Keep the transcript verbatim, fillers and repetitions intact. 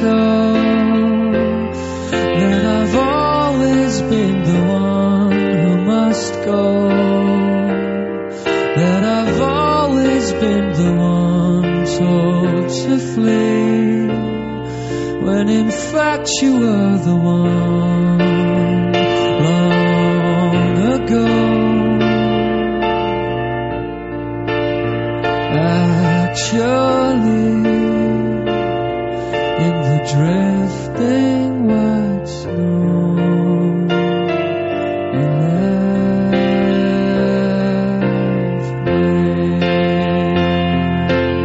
so that I've always been the one who must go, that I've always been the one told to flee, when in fact you were the one long ago.